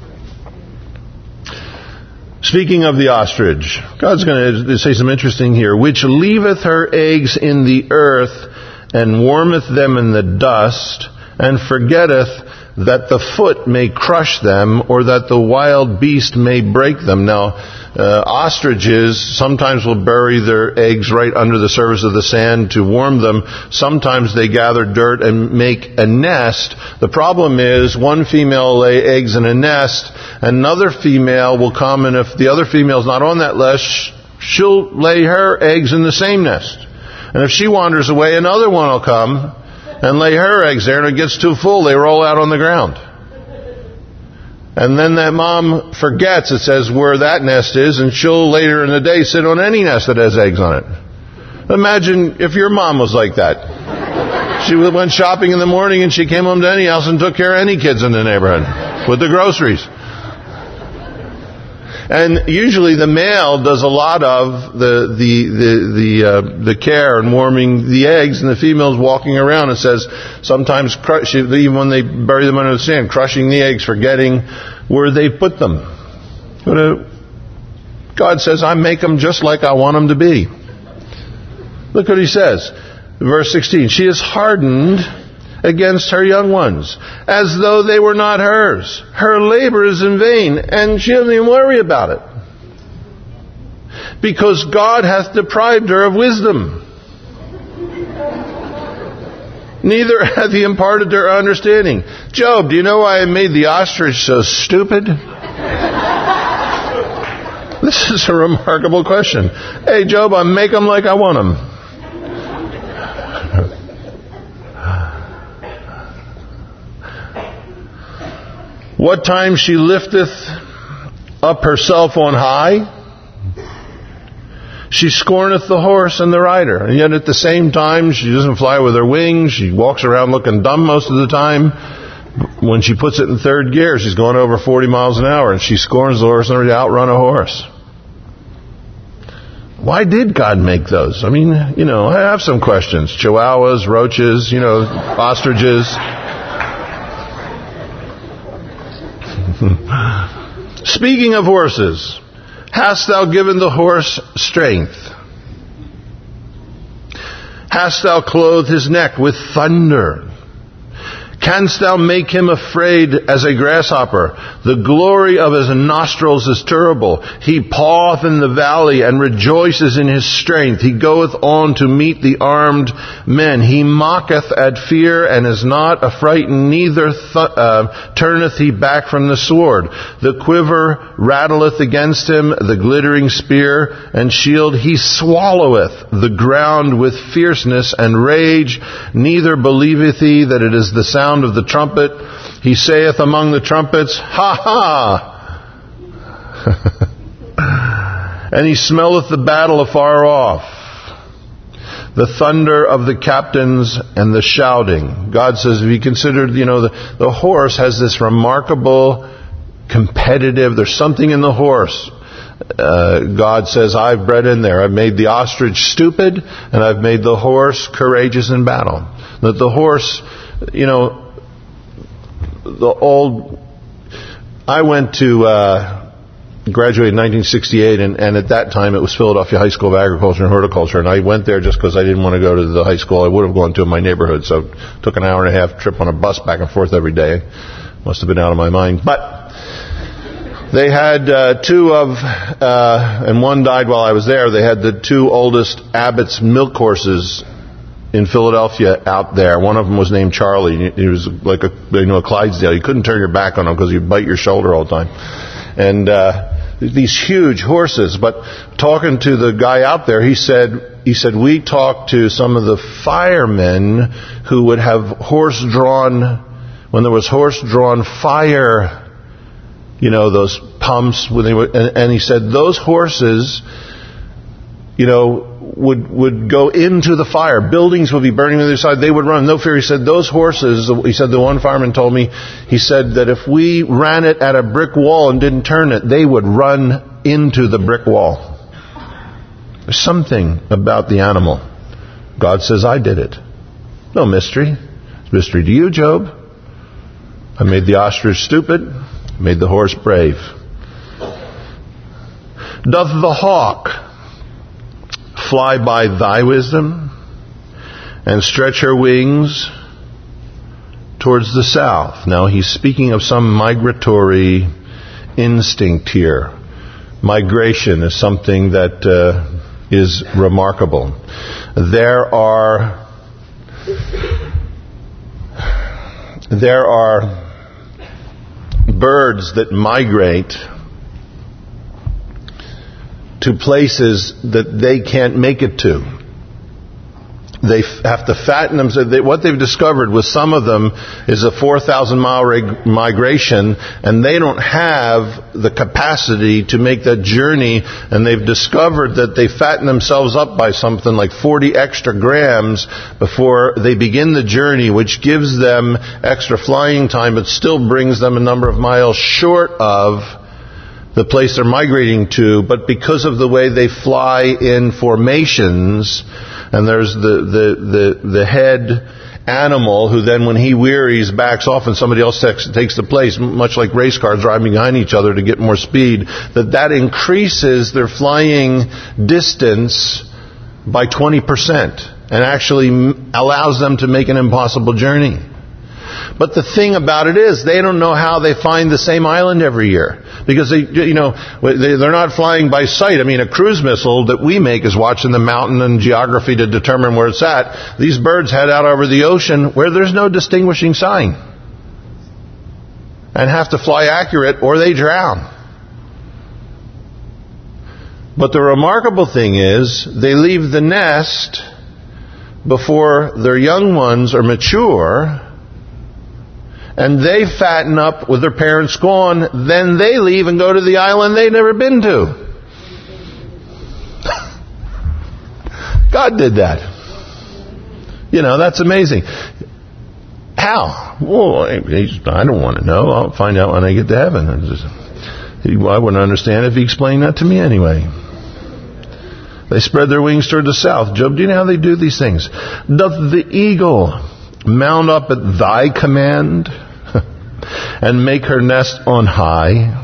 Speaking of the ostrich, God's going to say something interesting here. Which leaveth her eggs in the earth, and warmeth them in the dust, and forgetteth that the foot may crush them, or that the wild beast may break them. Now, uh, ostriches sometimes will bury their eggs right under the surface of the sand to warm them. Sometimes they gather dirt and make a nest. The problem is one female will lay eggs in a nest, another female will come, and if the other female is not on that nest, she'll lay her eggs in the same nest. And if she wanders away, another one will come and lay her eggs there, and it gets too full, they roll out on the ground. And then that mom forgets, it says, where that nest is, and she'll later in the day sit on any nest that has eggs on it. Imagine if your mom was like that. She went shopping in the morning and she came home to any house and took care of any kids in the neighborhood with the groceries. And usually the male does a lot of the the the the, uh, the care and warming the eggs, and the female's walking around and says sometimes crush, even when they bury them under the sand, crushing the eggs, forgetting where they put them. But uh, God says, I make them just like I want them to be. Look what He says, verse sixteen. She is hardened against her young ones, as though they were not hers. Her labor is in vain, and she doesn't even worry about it. Because God hath deprived her of wisdom. Neither hath He imparted to her understanding. Job, do you know why I made the ostrich so stupid? This is a remarkable question. Hey, Job, I make them like I want them. What time she lifteth up herself on high, she scorneth the horse and the rider. And yet at the same time, she doesn't fly with her wings. She walks around looking dumb most of the time. When she puts it in third gear, she's going over forty miles an hour, and she scorns the horse and to outrun a horse. Why did God make those? I mean, you know, I have some questions. Chihuahuas, roaches, you know, ostriches. Speaking of horses, hast thou given the horse strength? Hast thou clothed his neck with thunder? Canst thou make him afraid as a grasshopper? The glory of his nostrils is terrible. He paweth in the valley and rejoices in his strength. He goeth on to meet the armed men. He mocketh at fear and is not affrighted, neither th- uh, turneth he back from the sword. The quiver rattleth against him, the glittering spear and shield. He swalloweth the ground with fierceness and rage. Neither believeth he that it is the sound of the trumpet. He saith among the trumpets, ha ha! And he smelleth the battle afar off, the thunder of the captains and the shouting. God says, if you consider, you know, the, the horse has this remarkable competitive, there's something in the horse. Uh, God says, I've bred in there. I've made the ostrich stupid, and I've made the horse courageous in battle. That the horse, you know, the old, I went to, uh, graduated in nineteen sixty-eight, and, and at that time it was Philadelphia High School of Agriculture and Horticulture, and I went there just because I didn't want to go to the high school. I would have gone to in my neighborhood, so took an hour and a half trip on a bus back and forth every day. Must have been out of my mind. But they had uh, two of, uh, and one died while I was there, they had the two oldest Abbott's milk horses in Philadelphia out there. One of them was named Charlie. He was like a, you know, a Clydesdale. You couldn't turn your back on him because he'd bite your shoulder all the time. And uh, these huge horses. But talking to the guy out there, he said, he said, we talked to some of the firemen who would have horse-drawn, when there was horse-drawn fire, you know, those pumps, when they were, and, and he said, those horses, you know, would would go into the fire. Buildings would be burning on the other side. They would run. No fear. He said, those horses, he said, the one fireman told me, he said that if we ran it at a brick wall and didn't turn it, they would run into the brick wall. There's something about the animal. God says, I did it. No mystery. It's mystery to you, Job. I made the ostrich stupid, made the horse brave. Doth the hawk fly by thy wisdom, and stretch her wings towards the south? Now he's speaking of some migratory instinct here. Migration is something that uh, is remarkable. There are there are birds that migrate to places that they can't make it to. They have to fatten them. So they, what they've discovered with some of them is a four thousand mile reg- migration, and they don't have the capacity to make that journey, and they've discovered that they fatten themselves up by something like forty extra grams before they begin the journey, which gives them extra flying time, but still brings them a number of miles short of the place they're migrating to. But because of the way they fly in formations, and there's the, the, the, the head animal who then when he wearies backs off and somebody else takes, takes the place, much like race cars driving behind each other to get more speed, that that increases their flying distance by twenty percent and actually allows them to make an impossible journey. But the thing about it is, they don't know how they find the same island every year. Because they, you know, they're not flying by sight. I mean, a cruise missile that we make is watching the mountain and geography to determine where it's at. These birds head out over the ocean where there's no distinguishing sign. And have to fly accurate or they drown. But the remarkable thing is, they leave the nest before their young ones are mature, and they fatten up with their parents gone, then they leave and go to the island they've never been to. God did that. You know, that's amazing. How? Well, I don't want to know. I'll find out when I get to heaven. I, just, I wouldn't understand if he explained that to me anyway. They spread their wings toward the south. Job, do you know how they do these things? Doth the eagle mount up at thy command and make her nest on high?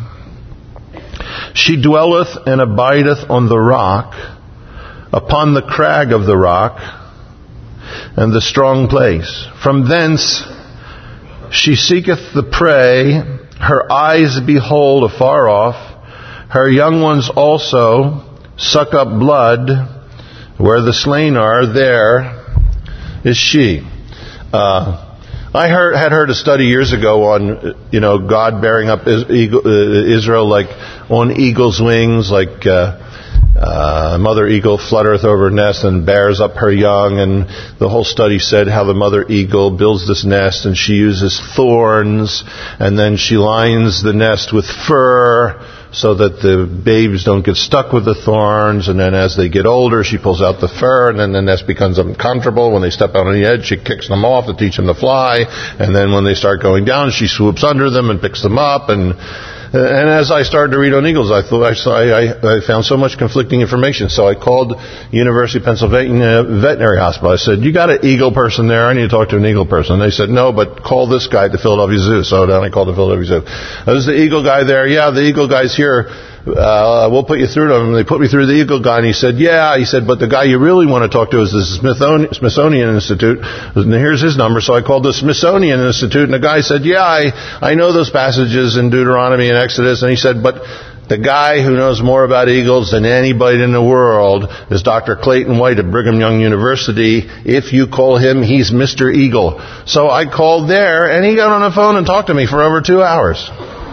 She dwelleth and abideth on the rock, upon the crag of the rock, and the strong place. From thence she seeketh the prey, her eyes behold afar off, her young ones also suck up blood, where the slain are, there is she. Uh, I heard, had heard a study years ago on, you know, God bearing up Israel like on eagle's wings, like uh, uh, mother eagle fluttereth over her nest and bears up her young, and the whole study said how the mother eagle builds this nest and she uses thorns, and then she lines the nest with fur so that the babes don't get stuck with the thorns, and then as they get older, she pulls out the fur, and then the nest becomes uncomfortable. When they step out on the edge, she kicks them off to teach them to fly, and then when they start going down, she swoops under them and picks them up, and and as I started to read on eagles, I thought I, I, I found so much conflicting information. So I called University of Pennsylvania Veterinary Hospital. I said, "You got an eagle person there? I need to talk to an eagle person." And they said, "No, but call this guy at the Philadelphia Zoo." So then I called the Philadelphia Zoo. "Is the eagle guy there?" "Yeah, the eagle guy's here. Uh, we'll put you through to him." And they put me through the eagle guy, and he said, "Yeah." He said, "But the guy you really want to talk to is the Smithsonian, Smithsonian Institute. And here's his number." So I called the Smithsonian Institute, and the guy said, "Yeah, I, I know those passages in Deuteronomy and Exodus." And he said, "But the guy who knows more about eagles than anybody in the world is Doctor Clayton White at Brigham Young University. If you call him, he's Mister Eagle." So I called there, and he got on the phone and talked to me for over two hours.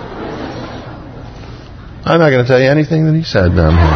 I'm not going to tell you anything that he said down here.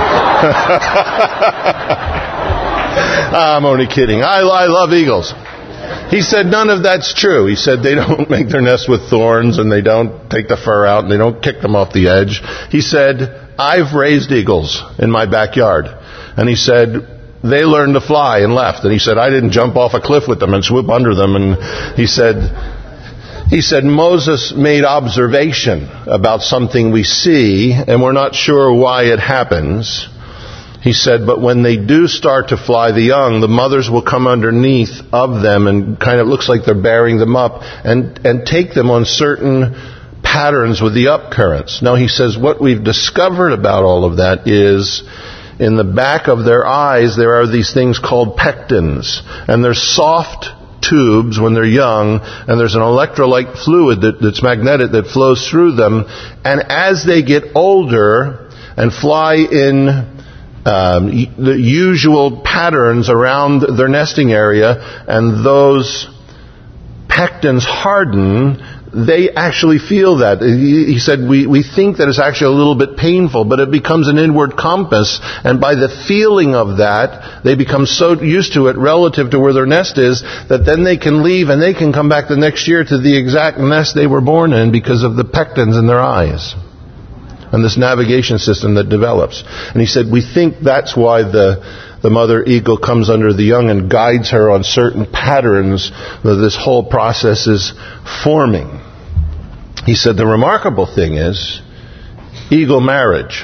I'm only kidding. I, I love eagles. He said none of that's true. He said they don't make their nest with thorns, and they don't take the fur out, and they don't kick them off the edge. He said, "I've raised eagles in my backyard." And he said, "They learned to fly and left." And he said, "I didn't jump off a cliff with them and swoop under them." And he said... He said, Moses made observation about something we see, and we're not sure why it happens. He said, but when they do start to fly the young, the mothers will come underneath of them and kind of looks like they're bearing them up and, and take them on certain patterns with the up currents. Now he says what we've discovered about all of that is in the back of their eyes there are these things called pectins. And they're soft tubes when they're young, and there's an electrolyte fluid that, that's magnetic that flows through them. And as they get older and fly in um, the usual patterns around their nesting area, and those pectins harden, they actually feel that. He said, we, we think that it's actually a little bit painful, but it becomes an inward compass, and by the feeling of that, they become so used to it relative to where their nest is, that then they can leave and they can come back the next year to the exact nest they were born in because of the pectins in their eyes. And this navigation system that develops. And he said, we think that's why the the mother eagle comes under the young and guides her on certain patterns that this whole process is forming. He said the remarkable thing is eagle marriage.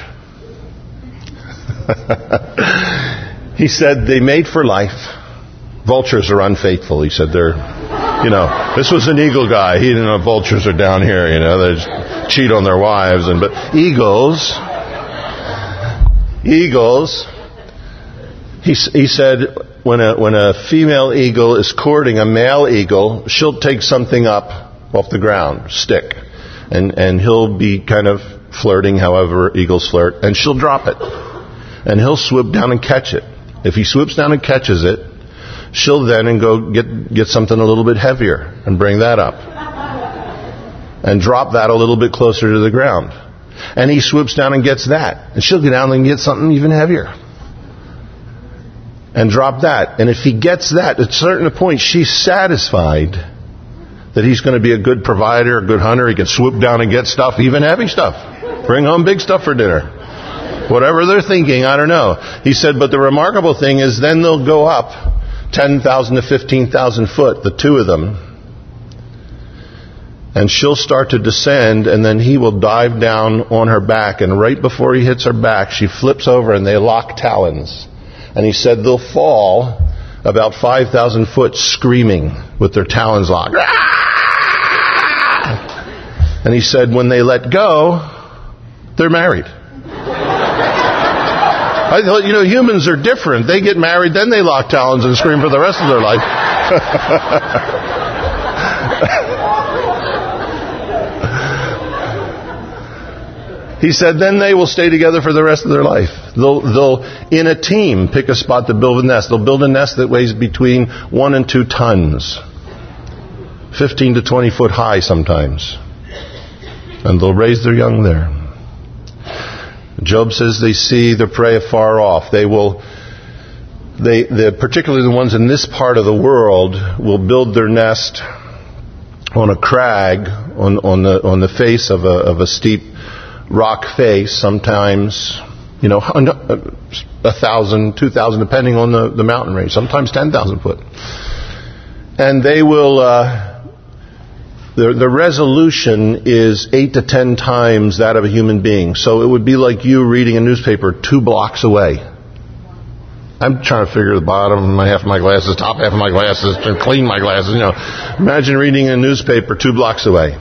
He said they mate for life. Vultures are unfaithful. He said they're, you know, this was an eagle guy. He didn't know vultures are down here, you know, they just cheat on their wives. And but eagles, eagles, he, he said when a, when a female eagle is courting a male eagle, she'll take something up off the ground, stick. And, and he'll be kind of flirting however eagles flirt, and she'll drop it. And he'll swoop down and catch it. If he swoops down and catches it, she'll then and go get, get something a little bit heavier and bring that up. And drop that a little bit closer to the ground. And he swoops down and gets that. And she'll get down and get something even heavier. And drop that. And if he gets that, at a certain point, she's satisfied that he's going to be a good provider, a good hunter. He can swoop down and get stuff, even heavy stuff. Bring home big stuff for dinner. Whatever they're thinking, I don't know. He said, but the remarkable thing is then they'll go up ten thousand to fifteen thousand foot, the two of them. And she'll start to descend, and then he will dive down on her back. And right before he hits her back, she flips over and they lock talons. And he said they'll fall about five thousand foot screaming with their talons locked. And he said when they let go, they're married. I thought, you know, humans are different. They get married, then they lock talons and scream for the rest of their life. He said, then they will stay together for the rest of their life. They'll, they'll, in a team, pick a spot to build a nest. They'll build a nest that weighs between one and two tons. fifteen to twenty foot high sometimes. And they'll raise their young there. Job says they see their prey afar off. They will, they, the, particularly the ones in this part of the world, will build their nest on a crag, on, on the on the face of a of a steep rock face. Sometimes, you know, a thousand, two thousand, depending on the, the mountain range. Sometimes ten thousand foot. And they will. Uh, The, the resolution is eight to ten times that of a human being. So it would be like you reading a newspaper two blocks away. I'm trying to figure the bottom, my half of my glasses, top half of my glasses, and clean my glasses. You know, imagine reading a newspaper two blocks away.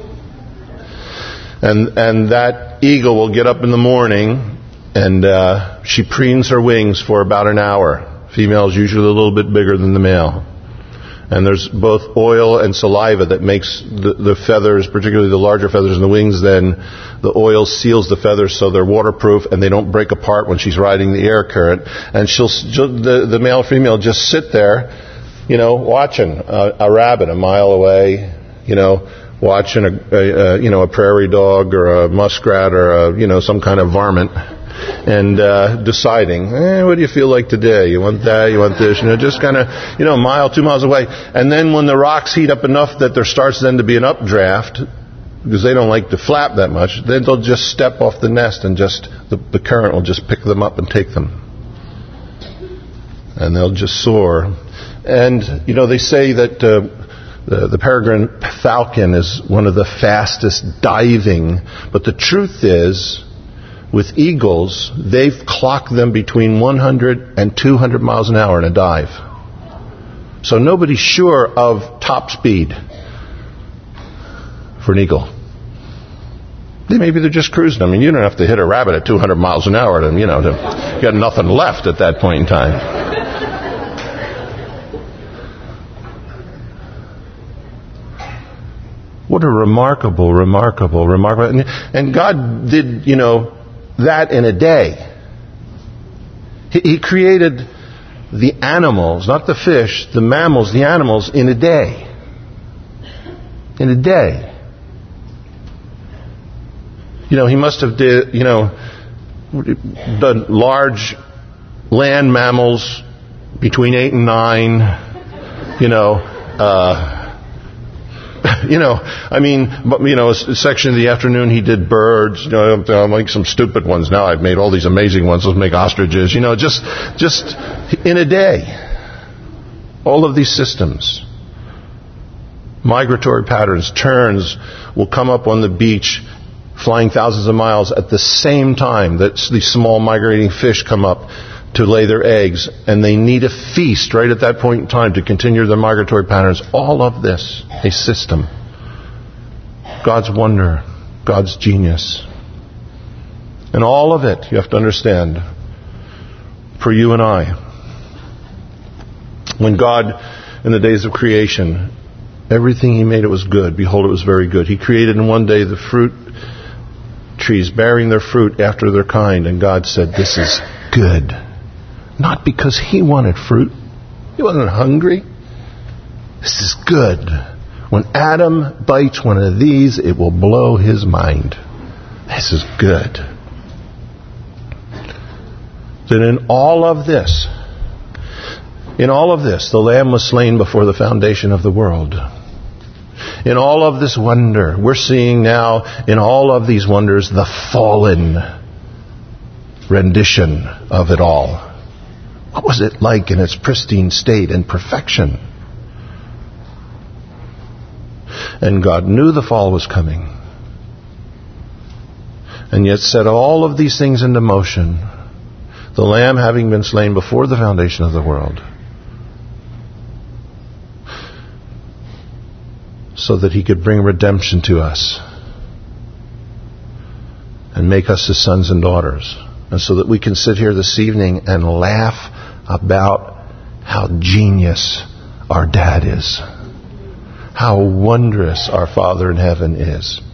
And and that eagle will get up in the morning, and uh, she preens her wings for about an hour. Female is usually a little bit bigger than the male. And there's both oil and saliva that makes the, the feathers, particularly the larger feathers in the wings, then the oil seals the feathers so they're waterproof and they don't break apart when she's riding the air current. And she'll, the, the male female just sit there, you know, watching a, a rabbit a mile away, you know, watching a, a, a you know a prairie dog or a muskrat or a, you know some kind of varmint. And uh, deciding, eh, what do you feel like today? You want that? You want this? You know, just kind of, you know, a mile, two miles away. And then when the rocks heat up enough that there starts then to be an updraft, because they don't like to flap that much, then they'll just step off the nest and just, the, the current will just pick them up and take them. And they'll just soar. And, you know, they say that uh, the, the peregrine falcon is one of the fastest diving, but the truth is, with eagles, they've clocked them between one hundred and two hundred miles an hour in a dive. So nobody's sure of top speed for an eagle. Maybe they're just cruising. I mean, you don't have to hit a rabbit at two hundred miles an hour to, you know, to get nothing left at that point in time. What a remarkable, remarkable, remarkable... And, and God did, you know, that in a day. He, he created the animals, not the fish, the mammals, the animals, in a day. In a day. You know, he must have did, you know, done large land mammals between eight and nine, you know, uh, you know, I mean, you know, a section of the afternoon he did birds, you know, I'll make some stupid ones now. I've made all these amazing ones. Let's make ostriches, you know, just, just in a day. All of these systems. Migratory patterns, terns will come up on the beach flying thousands of miles at the same time that these small migrating fish come up to lay their eggs, and they need a feast right at that point in time to continue their migratory patterns. All of this, a system. God's wonder, God's genius. And all of it, you have to understand, for you and I. When God, in the days of creation, everything He made, it was good. Behold, it was very good. He created in one day the fruit trees bearing their fruit after their kind, and God said, this is good. Not because He wanted fruit. He wasn't hungry. This is good. When Adam bites one of these, it will blow his mind. This is good. Then in all of this, in all of this, the Lamb was slain before the foundation of the world. In all of this wonder, we're seeing now, in all of these wonders, the fallen rendition of it all. What was it like in its pristine state and perfection? And God knew the fall was coming, and yet set all of these things into motion, the Lamb having been slain before the foundation of the world, so that He could bring redemption to us and make us His sons and daughters. And so that we can sit here this evening and laugh about how genius our Dad is. How wondrous our Father in heaven is.